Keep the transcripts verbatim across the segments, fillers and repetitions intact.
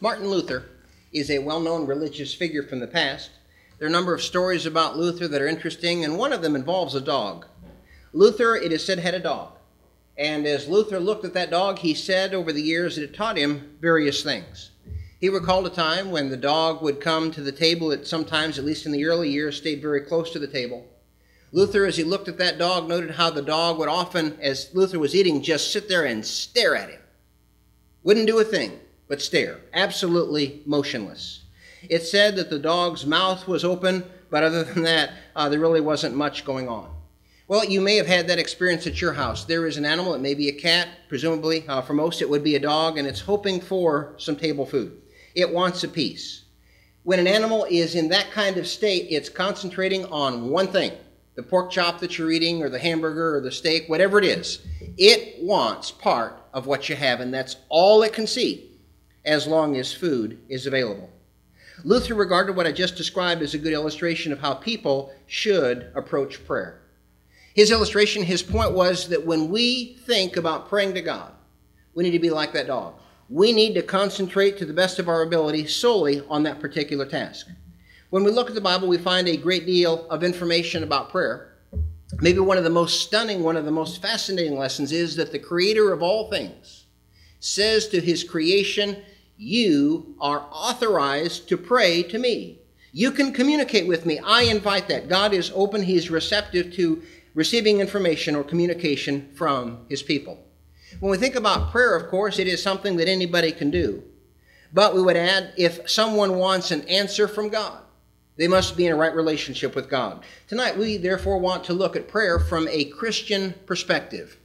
Martin Luther is a well-known religious figure from the past. There are a number of stories about Luther that are interesting, and one of them involves a dog. Luther, it is said, had a dog. And as Luther looked at that dog, he said over the years that it taught him various things. He recalled a time when the dog would come to the table. It sometimes, at least in the early years, stayed very close to the table. Luther, as he looked at that dog, noted how the dog would often, as Luther was eating, just sit there and stare at him. Wouldn't do a thing but stare, absolutely motionless. It said that the dog's mouth was open, but other than that, uh, there really wasn't much going on. Well, you may have had that experience at your house. There is an animal, it may be a cat, presumably, uh, for most it would be a dog, and it's hoping for some table food. It wants a piece. When an animal is in that kind of state, it's concentrating on one thing, the pork chop that you're eating, or the hamburger, or the steak, whatever it is. It wants part of what you have, and that's all it can see as long as food is available. Luther regarded what I just described as a good illustration of how people should approach prayer. His illustration, his point was that when we think about praying to God, we need to be like that dog. We need to concentrate to the best of our ability solely on that particular task. When we look at the Bible, we find a great deal of information about prayer. Maybe one of the most stunning, one of the most fascinating lessons is that the Creator of all things says to His creation, "You are authorized to pray to me. You can communicate with me. I invite that." God is open. He is receptive to receiving information or communication from His people. When we think about prayer, of course, it is something that anybody can do. But we would add, if someone wants an answer from God, they must be in a right relationship with God. Tonight, we therefore want to look at prayer from a Christian perspective.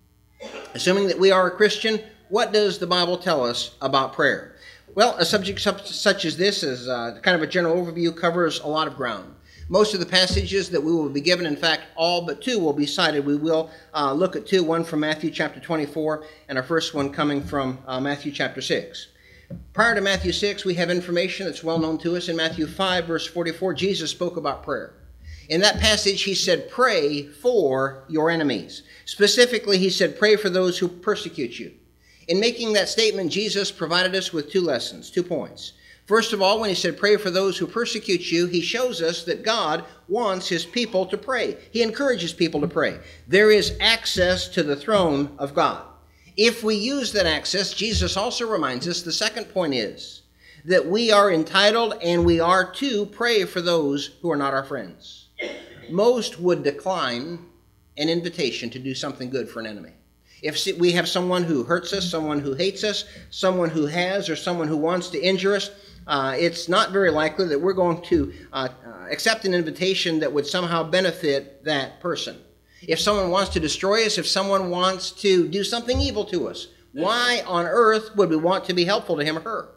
Assuming that we are a Christian, what does the Bible tell us about prayer? Well, a subject such as this, as uh, kind of a general overview, covers a lot of ground. Most of the passages that we will be given, in fact, all but two will be cited. We will uh, look at two, one from Matthew chapter twenty-four, and our first one coming from uh, Matthew chapter six. Prior to Matthew six, we have information that's well known to us. In Matthew five, verse forty-four, Jesus spoke about prayer. In that passage, he said, "Pray for your enemies." Specifically, he said, "Pray for those who persecute you." In making that statement, Jesus provided us with two lessons, two points. First of all, when he said, "Pray for those who persecute you," he shows us that God wants his people to pray. He encourages people to pray. There is access to the throne of God. If we use that access, Jesus also reminds us, the second point is that we are entitled and we are to pray for those who are not our friends. Most would decline an invitation to do something good for an enemy. If we have someone who hurts us, someone who hates us, someone who has or someone who wants to injure us, uh, it's not very likely that we're going to uh, uh, accept an invitation that would somehow benefit that person. If someone wants to destroy us, if someone wants to do something evil to us, why on earth would we want to be helpful to him or her?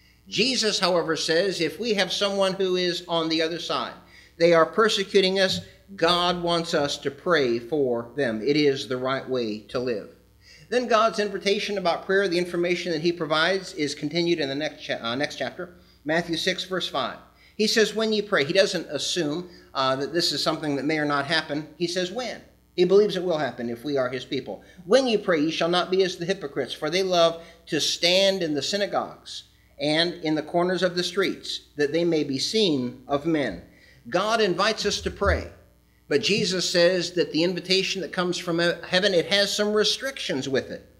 Jesus, however, says if we have someone who is on the other side, they are persecuting us, God wants us to pray for them. It is the right way to live. Then God's invitation about prayer, the information that he provides, is continued in the next, cha- uh, next chapter, Matthew six, verse five. He says, when you pray, he doesn't assume uh, that this is something that may or not happen. He says when. He believes it will happen if we are his people. When you pray, ye shall not be as the hypocrites, for they love to stand in the synagogues and in the corners of the streets, that they may be seen of men. God invites us to pray. But Jesus says that the invitation that comes from heaven, it has some restrictions with it.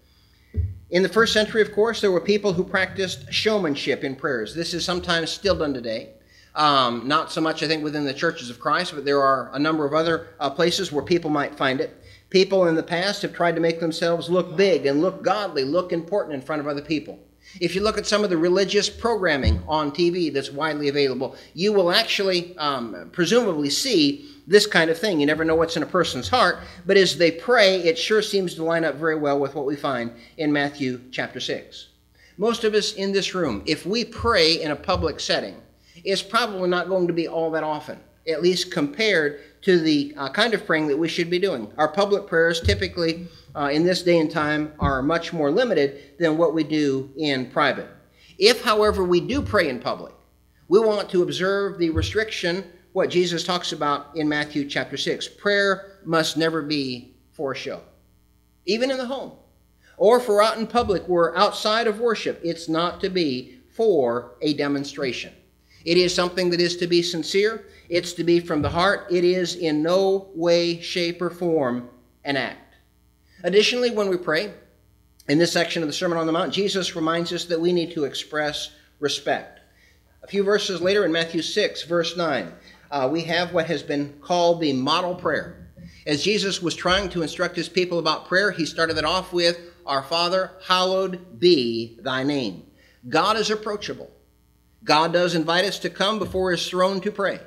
In the first century, of course, there were people who practiced showmanship in prayers. This is sometimes still done today. Um, not so much, I think, within the churches of Christ, but there are a number of other uh, places where people might find it. People in the past have tried to make themselves look big and look godly, look important in front of other people. If you look at some of the religious programming on T V that's widely available, you will actually um, presumably see this kind of thing. You never know what's in a person's heart, but as they pray, it sure seems to line up very well with what we find in Matthew chapter six. Most of us in this room, if we pray in a public setting, it's probably not going to be all that often, at least compared to the uh, kind of praying that we should be doing. Our public prayers typically uh, in this day and time are much more limited than what we do in private. If, however, we do pray in public, we want to observe the restriction, what Jesus talks about in Matthew chapter six. Prayer must never be for show, even in the home. Or if we're out in public, we're outside of worship, it's not to be for a demonstration. It is something that is to be sincere. It's to be from the heart. It is in no way, shape, or form an act. Additionally, when we pray, in this section of the Sermon on the Mount, Jesus reminds us that we need to express respect. A few verses later in Matthew six, verse nine, uh, we have what has been called the model prayer. As Jesus was trying to instruct his people about prayer, he started it off with, "Our Father, hallowed be thy name." God is approachable. God does invite us to come before his throne to pray.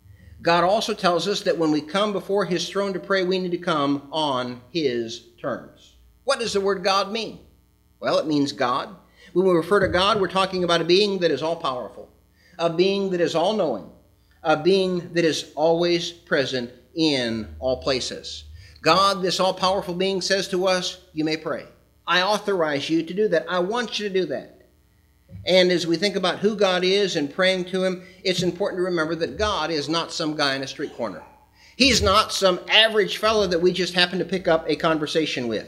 God also tells us that when we come before his throne to pray, we need to come on his terms. What does the word God mean? Well, it means God. When we refer to God, we're talking about a being that is all-powerful, a being that is all-knowing, a being that is always present in all places. God, this all-powerful being, says to us, you may pray. I authorize you to do that. I want you to do that. And as we think about who God is and praying to him, it's important to remember that God is not some guy in a street corner. He's not some average fellow that we just happen to pick up a conversation with.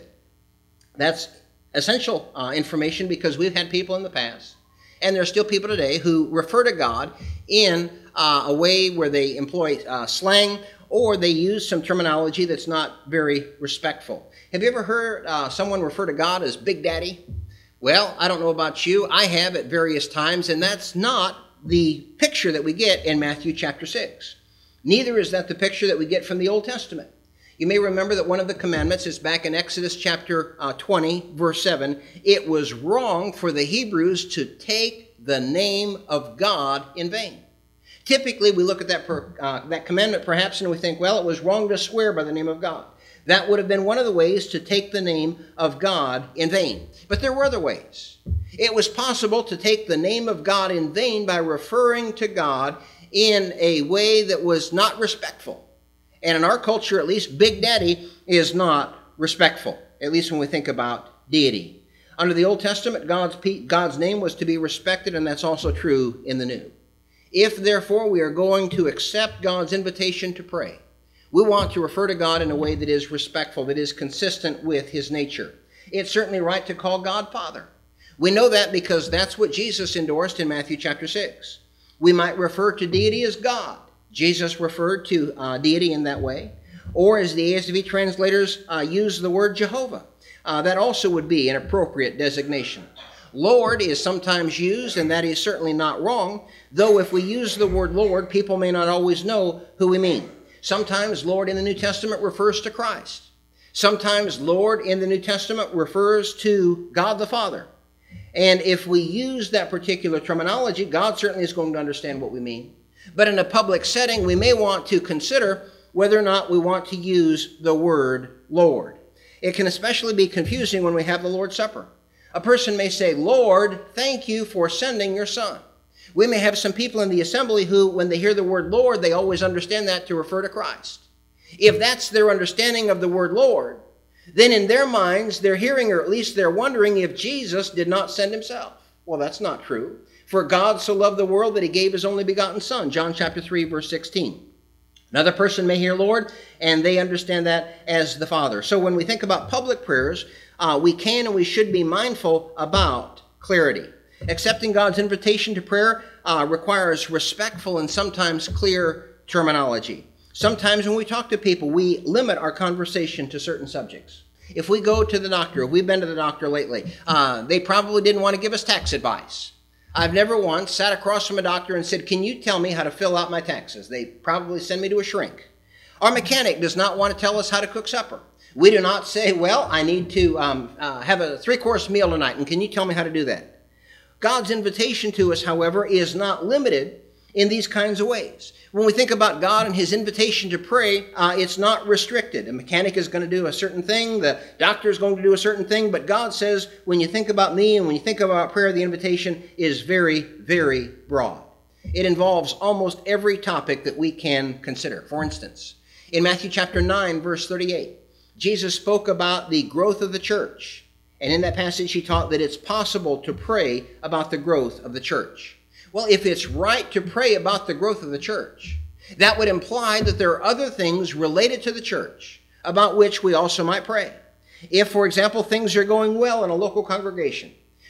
That's essential uh, information, because we've had people in the past, and there are still people today who refer to God in uh, a way where they employ uh, slang, or they use some terminology that's not very respectful. Have you ever heard uh, someone refer to God as Big Daddy? Well, I don't know about you. I have at various times, and that's not the picture that we get in Matthew chapter six. Neither is that the picture that we get from the Old Testament. You may remember that one of the commandments is back in Exodus chapter uh, twenty, verse seven. It was wrong for the Hebrews to take the name of God in vain. Typically, we look at that, per, uh, that commandment perhaps and we think, well, it was wrong to swear by the name of God. That would have been one of the ways to take the name of God in vain. But there were other ways. It was possible to take the name of God in vain by referring to God in a way that was not respectful. And in our culture, at least, Big Daddy is not respectful, at least when we think about deity. Under the Old Testament, God's, God's name was to be respected, and that's also true in the New. If, therefore, we are going to accept God's invitation to pray, we want to refer to God in a way that is respectful, that is consistent with his nature. It's certainly right to call God Father. We know that because that's what Jesus endorsed in Matthew chapter six. We might refer to deity as God. Jesus referred to uh, deity in that way. Or as the A S V translators uh, use the word Jehovah. Uh, that also would be an appropriate designation. Lord is sometimes used, and that is certainly not wrong, though if we use the word Lord, people may not always know who we mean. Sometimes Lord in the New Testament refers to Christ. Sometimes Lord in the New Testament refers to God the Father. And if we use that particular terminology, God certainly is going to understand what we mean. But in a public setting, we may want to consider whether or not we want to use the word Lord. It can especially be confusing when we have the Lord's Supper. A person may say, Lord, thank you for sending your Son. We may have some people in the assembly who, when they hear the word Lord, they always understand that to refer to Christ. If that's their understanding of the word Lord, then in their minds, they're hearing, or at least they're wondering, if Jesus did not send himself. Well, that's not true. For God so loved the world that he gave his only begotten Son, John chapter three, verse sixteen. Another person may hear Lord, and they understand that as the Father. So when we think about public prayers, uh, we can and we should be mindful about clarity. Accepting God's invitation to prayer uh, requires respectful and sometimes clear terminology. Sometimes when we talk to people, we limit our conversation to certain subjects. If we go to the doctor, if we've been to the doctor lately, uh, they probably didn't want to give us tax advice. I've never once sat across from a doctor and said, can you tell me how to fill out my taxes? They probably send me to a shrink. Our mechanic does not want to tell us how to cook supper. We do not say, well, I need to um, uh, have a three-course meal tonight, and can you tell me how to do that? God's invitation to us, however, is not limited in these kinds of ways. When we think about God and his invitation to pray, uh, it's not restricted. A mechanic is going to do a certain thing, the doctor is going to do a certain thing, but God says, when you think about me and when you think about prayer, the invitation is very, very broad. It involves almost every topic that we can consider. For instance, in Matthew chapter nine, verse thirty-eight, Jesus spoke about the growth of the church. And in that passage, he taught that it's possible to pray about the growth of the church. Well, if it's right to pray about the growth of the church, that would imply that there are other things related to the church about which we also might pray. If, for example, things are going well in a local congregation,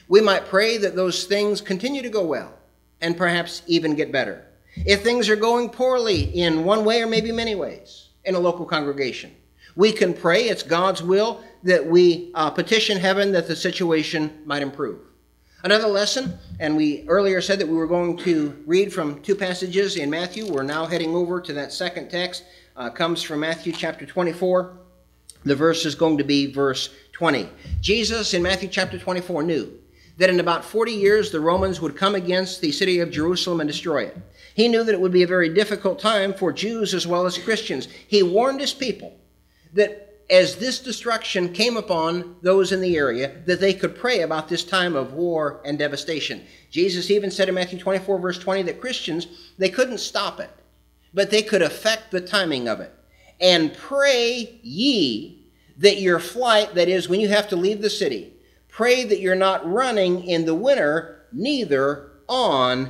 We might pray that those things continue to go well and perhaps even get better. If things are going poorly in one way or maybe many ways in a local congregation, we can pray, it's God's will, that we uh, petition heaven that the situation might improve. Another lesson, and we earlier said that we were going to read from two passages in Matthew. We're now heading over to that second text. Uh, comes from Matthew chapter twenty-four. The verse is going to be verse twenty. Jesus in Matthew chapter twenty-four knew that in about forty years the Romans would come against the city of Jerusalem and destroy it. He knew that it would be a very difficult time for Jews as well as Christians. He warned his people that as this destruction came upon those in the area, that they could pray about this time of war and devastation. Jesus even said in Matthew twenty-four, verse twenty, that Christians, they couldn't stop it, but they could affect the timing of it. And pray ye that your flight, that is, when you have to leave the city, pray that you're not running in the winter, neither on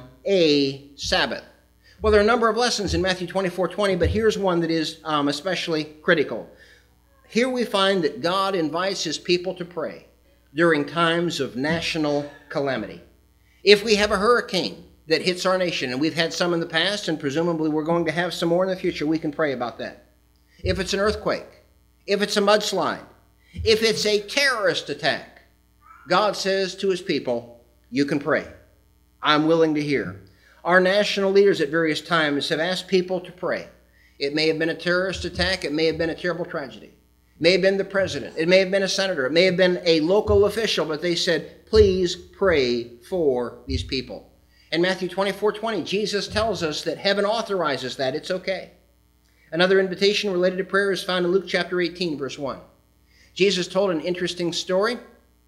a Sabbath. Well, there are a number of lessons in Matthew twenty-four twenty, but here's one that is um, especially critical. Here we find that God invites his people to pray during times of national calamity. If we have a hurricane that hits our nation, and we've had some in the past, and presumably we're going to have some more in the future, we can pray about that. If it's an earthquake, if it's a mudslide, if it's a terrorist attack, God says to his people, you can pray. I'm willing to hear. Our national leaders at various times have asked people to pray. It may have been a terrorist attack. It may have been a terrible tragedy. It may have been the president. It may have been a senator. It may have been a local official, but they said, please pray for these people. In Matthew twenty-four twenty, Jesus tells us that heaven authorizes that. It's okay. Another invitation related to prayer is found in Luke chapter eighteen, verse one. Jesus told an interesting story,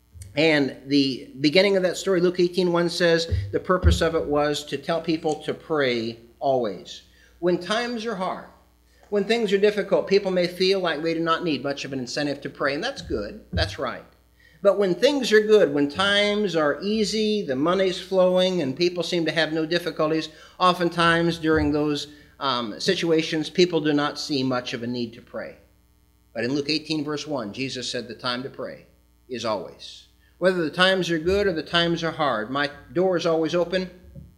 and the beginning of that story, Luke eighteen one, says the purpose of it was to tell people to pray always. When times are hard, when things are difficult, people may feel like they do not need much of an incentive to pray, and that's good. That's right. But when things are good, when times are easy, the money's flowing, and people seem to have no difficulties, oftentimes during those um, situations, people do not see much of a need to pray. But in Luke eighteen, verse one, Jesus said the time to pray is always. Whether the times are good or the times are hard, my door is always open.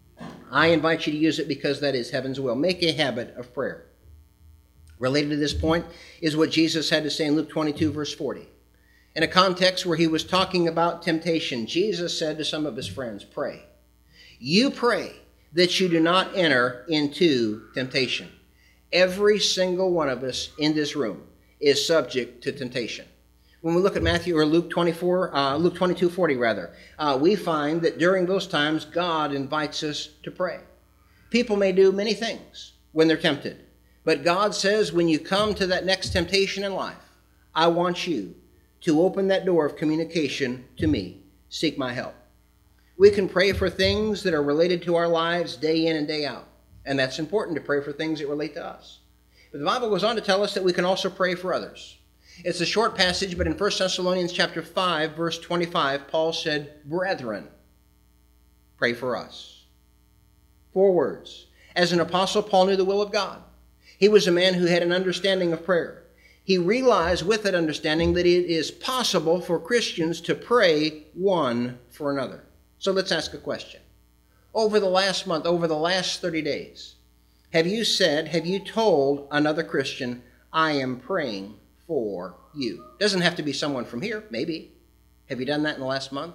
I invite you to use it because that is heaven's will. Make a habit of prayer. Related to this point is what Jesus had to say in Luke twenty-two, verse forty. In a context where he was talking about temptation, Jesus said to some of his friends, pray. You pray that you do not enter into temptation. Every single one of us in this room is subject to temptation. When we look at Matthew or Luke twenty-four, uh, Luke twenty-two forty rather, uh, we find that during those times God invites us to pray. People may do many things when they're tempted. But God says, when you come to that next temptation in life, I want you to open that door of communication to me. Seek my help. We can pray for things that are related to our lives day in and day out. And that's important to pray for things that relate to us. But the Bible goes on to tell us that we can also pray for others. It's a short passage, but in First Thessalonians chapter five, verse twenty-five, Paul said, brethren, pray for us. Four words. As an apostle, Paul knew the will of God. He was a man who had an understanding of prayer. He realized with that understanding that it is possible for Christians to pray one for another. So let's ask a question. Over the last month, over the last thirty days, have you said, have you told another Christian, I am praying for you? It doesn't have to be someone from here, maybe. Have you done that in the last month?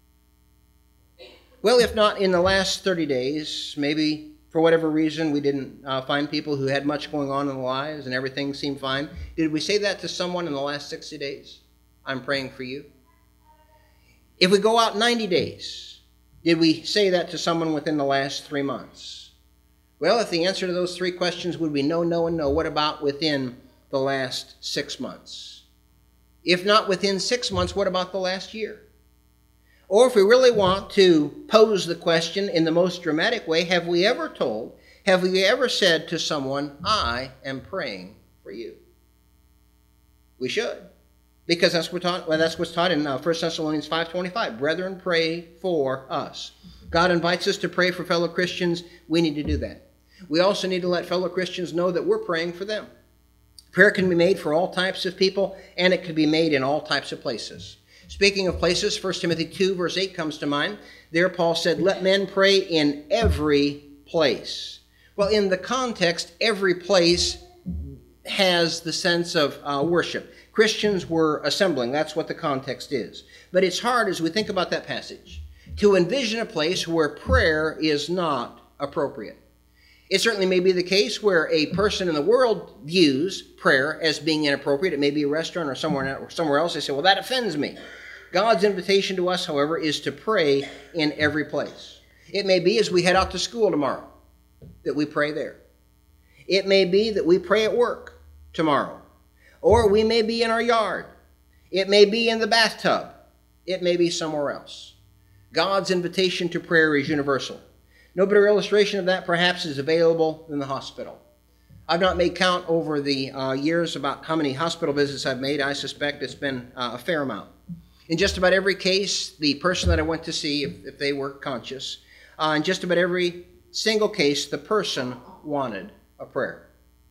Well, if not in the last thirty days, maybe for whatever reason, we didn't uh, find people who had much going on in their lives and everything seemed fine. Did we say that to someone in the last sixty days? I'm praying for you. If we go out ninety days, did we say that to someone within the last three months? Well, if the answer to those three questions would be no, no, and no, what about within the last six months? If not within six months, what about the last year? Or if we really want to pose the question in the most dramatic way, have we ever told, have we ever said to someone, I am praying for you? We should. Because that's, what taught, well, that's what's taught in uh, First Thessalonians five twenty-five. Brethren, pray for us. God invites us to pray for fellow Christians. We need to do that. We also need to let fellow Christians know that we're praying for them. Prayer can be made for all types of people, and it can be made in all types of places. Speaking of places, First Timothy two, verse eight comes to mind. There Paul said, let men pray in every place. Well, in the context, every place has the sense of uh, worship. Christians were assembling. That's what the context is. But it's hard, as we think about that passage, to envision a place where prayer is not appropriate. It certainly may be the case where a person in the world views prayer as being inappropriate. It may be a restaurant or somewhere, or somewhere else. They say, well, that offends me. God's invitation to us, however, is to pray in every place. It may be as we head out to school tomorrow that we pray there. It may be that we pray at work tomorrow. Or we may be in our yard. It may be in the bathtub. It may be somewhere else. God's invitation to prayer is universal. No better illustration of that perhaps is available than the hospital. I've not made count over the uh, years about how many hospital visits I've made. I suspect it's been uh, a fair amount. In just about every case, the person that I went to see, if, if they were conscious, uh, in just about every single case, the person wanted a prayer.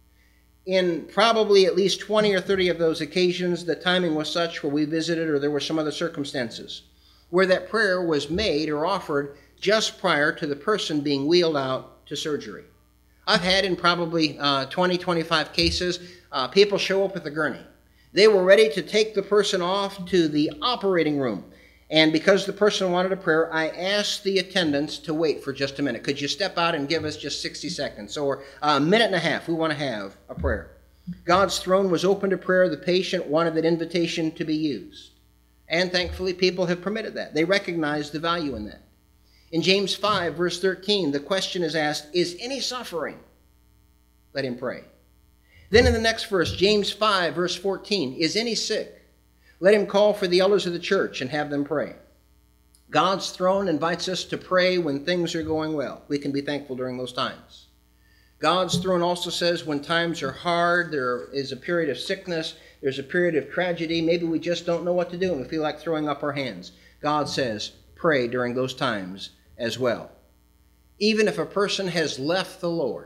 In probably at least twenty or thirty of those occasions, the timing was such where we visited or there were some other circumstances where that prayer was made or offered just prior to the person being wheeled out to surgery. I've had in probably uh, twenty, twenty-five cases, uh, people show up with a gurney. They were ready to take the person off to the operating room. And because the person wanted a prayer, I asked the attendants to wait for just a minute. Could you step out and give us just sixty seconds or a minute and a half? We want to have a prayer. God's throne was open to prayer. The patient wanted that invitation to be used. And thankfully, people have permitted that. They recognize the value in that. In James five, verse thirteen, the question is asked, is any suffering? Let him pray. Then in the next verse, James five, verse fourteen, is any sick? Let him call for the elders of the church and have them pray. God's throne invites us to pray when things are going well. We can be thankful during those times. God's throne also says when times are hard, there is a period of sickness, there's a period of tragedy, maybe we just don't know what to do and we feel like throwing up our hands. God says, pray during those times as well. Even if a person has left the Lord,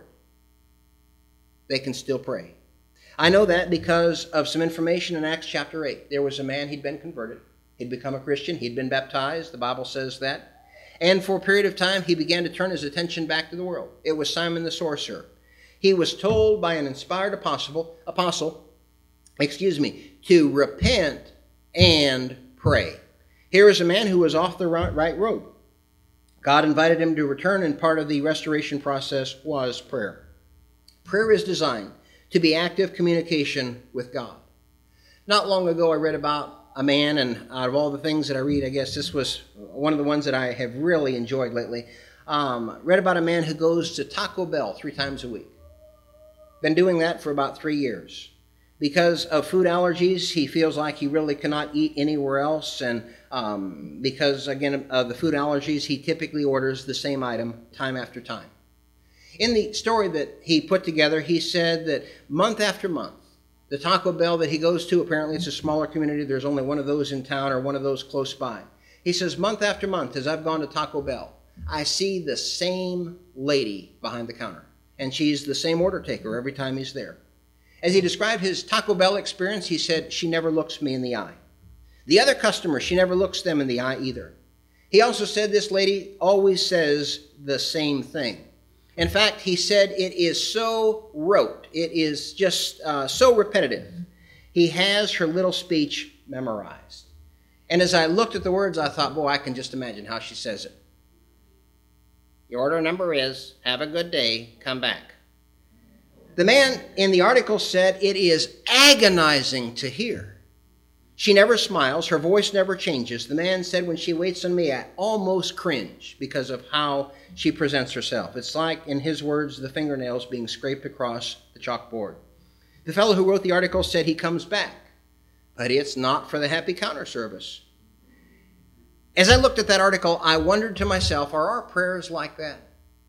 they can still pray. I know that because of some information in Acts chapter eight. There was a man, he'd been converted. He'd become a Christian. He'd been baptized. The Bible says that. And for a period of time, he began to turn his attention back to the world. It was Simon the sorcerer. He was told by an inspired apostle, apostle, excuse me, to repent and pray. Here is a man who was off the right road. God invited him to return, and part of the restoration process was prayer. Prayer is designed to be active communication with God. Not long ago, I read about a man, and out of all the things that I read, I guess this was one of the ones that I have really enjoyed lately. Um, read about a man who goes to Taco Bell three times a week. Been doing that for about three years. Because of food allergies, he feels like he really cannot eat anywhere else, and um, because, again, of the food allergies, he typically orders the same item time after time. In the story that he put together, he said that month after month, the Taco Bell that he goes to, apparently it's a smaller community, there's only one of those in town or one of those close by. He says, month after month, as I've gone to Taco Bell, I see the same lady behind the counter, and she's the same order taker every time he's there. As he described his Taco Bell experience, he said, she never looks me in the eye. The other customers, she never looks them in the eye either. He also said this lady always says the same thing. In fact, he said it is so rote, it is just uh, so repetitive. He has her little speech memorized. And as I looked at the words, I thought, boy, I can just imagine how she says it. Your order number is, have a good day, come back. The man in the article said it is agonizing to hear. She never smiles. Her voice never changes. The man said when she waits on me, I almost cringe because of how she presents herself. It's like, in his words, the fingernails being scraped across the chalkboard. The fellow who wrote the article said he comes back, but it's not for the happy counter service. As I looked at that article, I wondered to myself, are our prayers like that?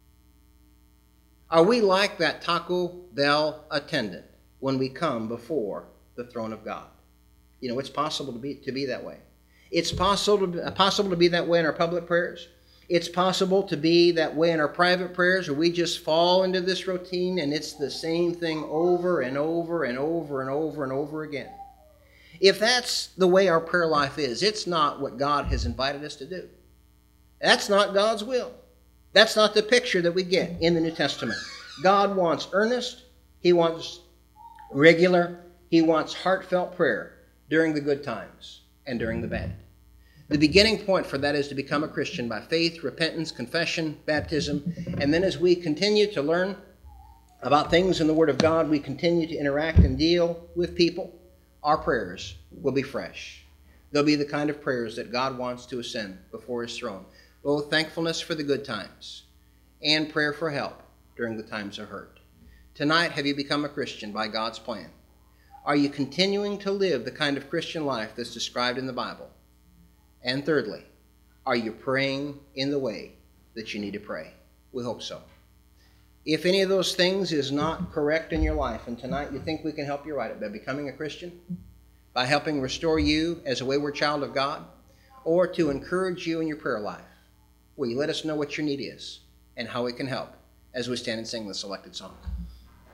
Are we like that Taco Bell attendant when we come before the throne of God? You know, it's possible to be to be that way. It's possible to, possible to be that way in our public prayers. It's possible to be that way in our private prayers, where we just fall into this routine and it's the same thing over and over and over and over and over again. If that's the way our prayer life is, it's not what God has invited us to do. That's not God's will. That's not the picture that we get in the New Testament. God wants earnest, He wants regular, He wants heartfelt prayer during the good times and during the bad. The beginning point for that is to become a Christian by faith, repentance, confession, baptism, and then as we continue to learn about things in the Word of God, we continue to interact and deal with people, our prayers will be fresh. They'll be the kind of prayers that God wants to ascend before His throne. Both thankfulness for the good times and prayer for help during the times of hurt. Tonight, have you become a Christian by God's plan? Are you continuing to live the kind of Christian life that's described in the Bible? And thirdly, are you praying in the way that you need to pray? We hope so. If any of those things is not correct in your life, and tonight you think we can help you right it by becoming a Christian, by helping restore you as a wayward child of God, or to encourage you in your prayer life, will you let us know what your need is and how we can help as we stand and sing the selected song?